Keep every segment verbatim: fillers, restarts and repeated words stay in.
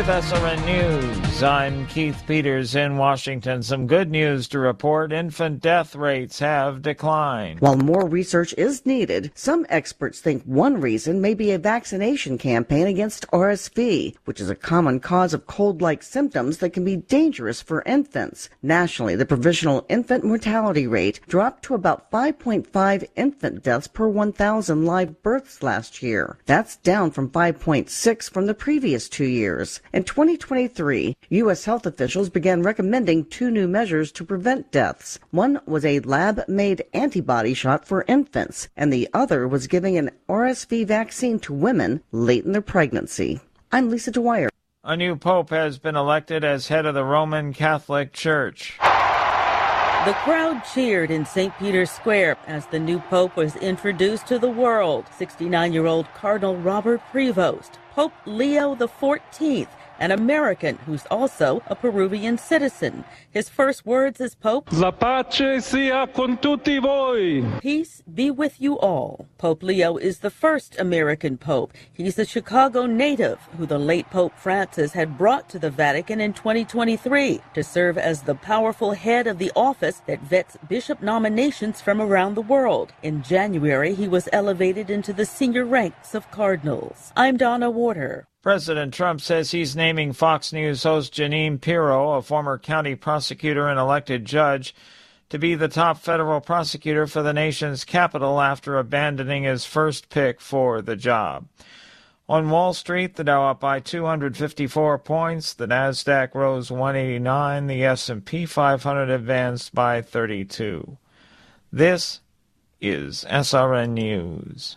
With S R N News, I'm Keith Peters in Washington. Some good news to report. Infant death rates have declined. While more research is needed, some experts think one reason may be a vaccination campaign against R S V, which is a common cause of cold-like symptoms that can be dangerous for infants. Nationally, the provisional infant mortality rate dropped to about five point five infant deaths per one thousand live births last year. That's down from five point six from the previous two years. In twenty twenty-three, U S health officials began recommending two new measures to prevent deaths. One was a lab-made antibody shot for infants, and the other was giving an R S V vaccine to women late in their pregnancy. I'm Lisa Dwyer. A new pope has been elected as head of the Roman Catholic Church. The crowd cheered in Saint Peter's Square as the new pope was introduced to the world. sixty-nine-year-old Cardinal Robert Prevost, Pope Leo the fourteenth, an American who's also a Peruvian citizen. His first words as Pope: La pace sia con tutti voi. Peace be with you all. Pope Leo is the first American pope. He's a Chicago native who the late Pope Francis had brought to the Vatican in twenty twenty-three to serve as the powerful head of the office that vets bishop nominations from around the world. In January, he was elevated into the senior ranks of cardinals. I'm Donna Warder. President Trump says he's naming Fox News host Jeanine Pirro, a former county prosecutor and elected judge, to be the top federal prosecutor for the nation's capital after abandoning his first pick for the job. On Wall Street, the Dow up by two hundred fifty-four points, the Nasdaq rose one eighty-nine, the S and P five hundred advanced by thirty-two. This is S R N News.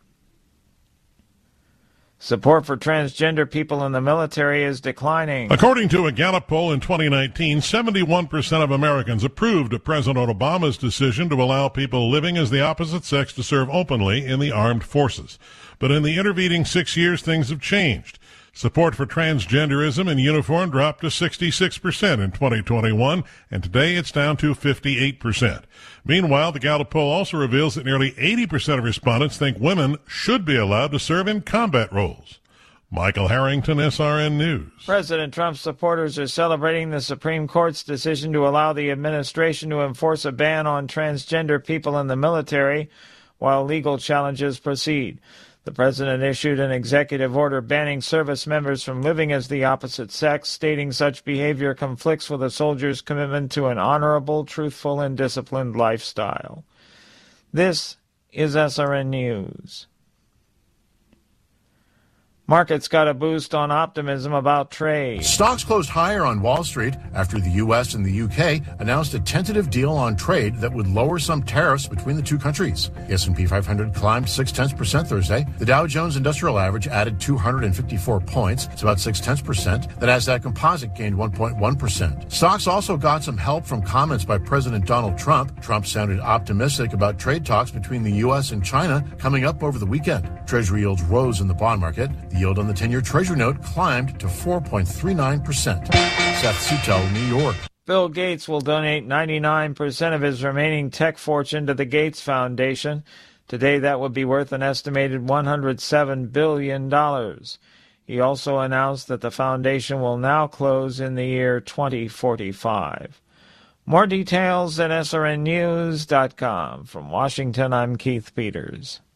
Support for transgender people in the military is declining. According to a Gallup poll in twenty nineteen, seventy-one percent of Americans approved of President Obama's decision to allow people living as the opposite sex to serve openly in the armed forces. But in the intervening six years, things have changed. Support for transgenderism in uniform dropped to sixty-six percent in twenty twenty-one, and today it's down to fifty-eight percent. Meanwhile, the Gallup poll also reveals that nearly eighty percent of respondents think women should be allowed to serve in combat roles. Michael Harrington, S R N News. President Trump's supporters are celebrating the Supreme Court's decision to allow the administration to enforce a ban on transgender people in the military while legal challenges proceed. The president issued an executive order banning service members from living as the opposite sex, stating such behavior conflicts with a soldier's commitment to an honorable, truthful, and disciplined lifestyle. This is S R N News. Markets got a boost on optimism about trade. Stocks closed higher on Wall Street after the U S and the U K announced a tentative deal on trade that would lower some tariffs between the two countries. The S and P five hundred climbed six tenths percent Thursday. The Dow Jones Industrial Average added two hundred fifty-four points. It's about six tenths percent. The Nasdaq Composite gained one point one percent. Stocks also got some help from comments by President Donald Trump. Trump sounded optimistic about trade talks between the U S and China coming up over the weekend. Treasury yields rose in the bond market. The yield on the ten-year Treasury note climbed to four point three nine percent. Seth Sutel, New York. Bill Gates will donate ninety-nine percent of his remaining tech fortune to the Gates Foundation. Today, that would be worth an estimated one hundred seven billion dollars. He also announced that the foundation will now close in the year twenty forty-five. More details at S R N news dot com. From Washington, I'm Keith Peters.